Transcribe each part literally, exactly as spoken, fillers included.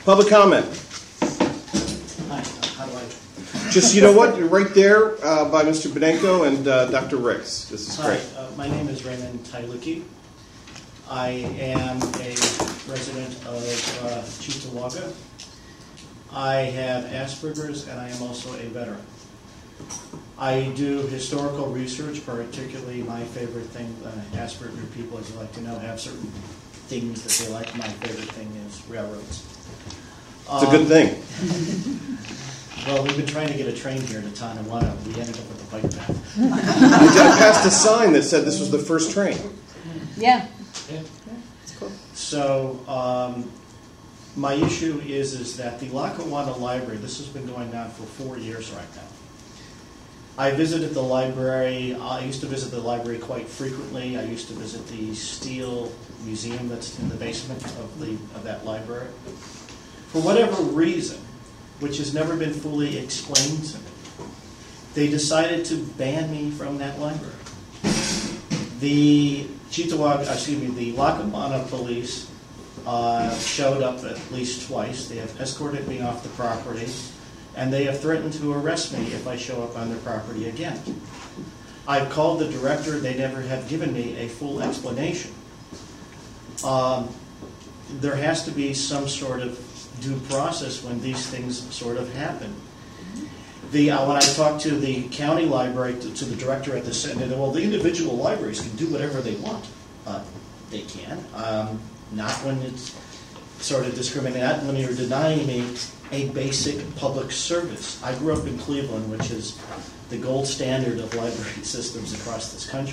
Public comment. Hi, how do I... Just, you know what, you're right there uh, by Mister Benenko and uh, Doctor Ricks. This is Hi, great. uh, my name is Raymond Tylicki. I am a resident of uh, Cheektowaga. I have Asperger's and I am also a veteran. I do historical research, particularly my favorite thing, uh, Asperger people, as you like to know, have certain things that they like. My favorite thing is railroads. It's a good thing. Well, we've been trying to get a train here to Tonawanda. We ended up with a bike path. I passed a sign that said this was the first train. Yeah. Yeah. It's cool. So, um, my issue is is that the Lackawanna Library, this has been going on for four years right now. I visited the library. I used to visit the library quite frequently. I used to visit the Steel Museum that's in the basement of the of that library. For whatever reason, which has never been fully explained to me, they decided to ban me from that library. The Cheektowaga, excuse me, the Lackawanna police uh, showed up at least twice. They have escorted me off the property, and they have threatened to arrest me if I show up on their property again. I've called the director. They never have given me a full explanation. Um, there has to be some sort of due process when these things sort of happen. The uh, when I talked to the county library, to, to the director at the center, well, the individual libraries can do whatever they want. Uh, they can, um, not when it's sort of discriminating, not when you're denying me a basic public service. I grew up in Cleveland, which is the gold standard of library systems across this country.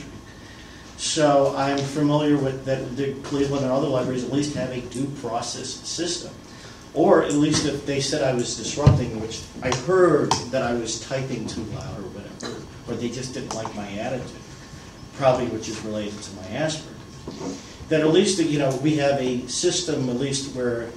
So I'm familiar with that. The Cleveland and other libraries at least have a due process system. Or at least if they said I was disrupting, which I heard that I was typing too loud or whatever, or they just didn't like my attitude, probably which is related to my Asperger's. That at least, you know, we have a system, at least where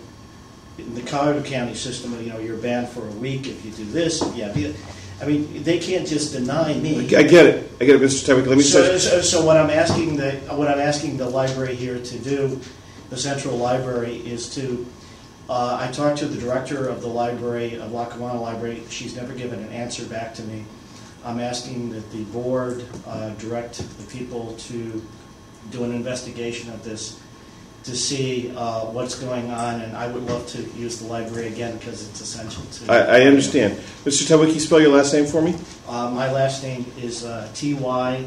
in the Colorado County system, you know, you're banned for a week if you do this. Yeah, I mean, they can't just deny me. I get it. I get it, Mister Tywick. Let me so, say. So, so what I'm asking the what I'm asking the library here to do, the Central Library, is to. Uh, I talked to the director of the library, of Lackawanna Library. She's never given an answer back to me. I'm asking that the board uh, direct the people to do an investigation of this to see uh, what's going on, and I would love to use the library again because it's essential to... I, I understand. Mister Tywick, spell your last name for me? Uh, my last name is uh, T Y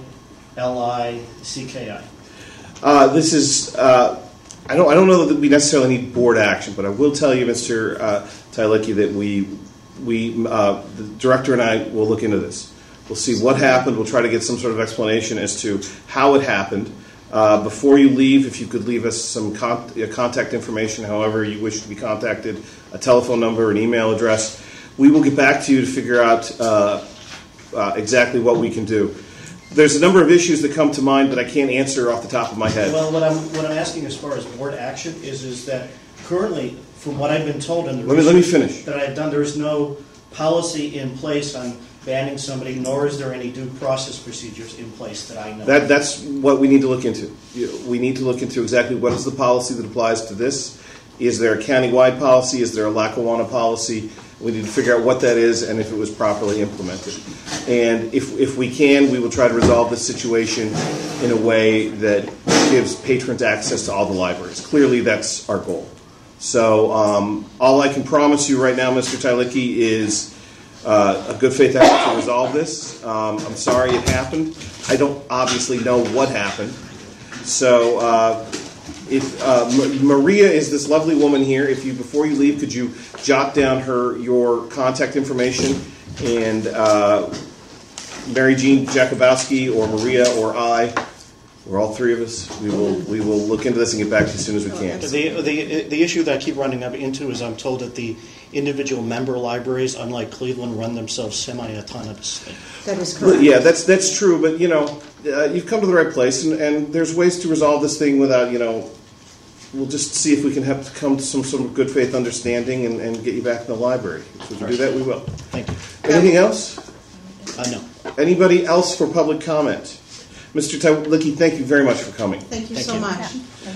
L I C K I. Uh, this is... Uh, I don't. I don't know that we necessarily need board action, but I will tell you, Mister Uh, Tylicki, that we, we, uh, the director and I will look into this. We'll see what happened. We'll try to get some sort of explanation as to how it happened. Uh, before you leave, if you could leave us some con- uh, contact information, however you wish to be contacted, a telephone number, an email address, we will get back to you to figure out uh, uh, exactly what we can do. There's a number of issues that come to mind that I can't answer off the top of my head. Well, what I'm what I'm asking as far as board action is is that currently, from what I've been told in the let me let me finish that I've done, there is no policy in place on banning somebody, nor is there any due process procedures in place that I know. That that's what we need to look into. We need to look into exactly what is the policy that applies to this. Is there a countywide policy? Is there a Lackawanna policy? We need to figure out what that is and if it was properly implemented. And if if we can, we will try to resolve this situation in a way that gives patrons access to all the libraries. Clearly, that's our goal. So um, all I can promise you right now, Mister Tylicki, is uh, a good faith effort to resolve this. Um, I'm sorry it happened. I don't obviously know what happened. So uh, if uh, M- Maria is this lovely woman here, if you before you leave, could you jot down her your contact information, and uh, Mary Jean Jakubowski or Maria or I, or all three of us, we will we will look into this and get back to you as soon as we can. The, the, the issue that I keep running up into is I'm told that the individual member libraries, unlike Cleveland, run themselves semi-autonomously. That is correct. Yeah, that's that's true, but you know, uh, you've come to the right place, and, and there's ways to resolve this thing without, you know, we'll just see if we can have to come to some sort of good faith understanding and, and get you back in the library. If we can do that, we will. Thank you. Anything else? Uh, no. Anybody else for public comment? Mister Tylicki, thank you very much for coming. Thank you Thank so you. much. Yeah.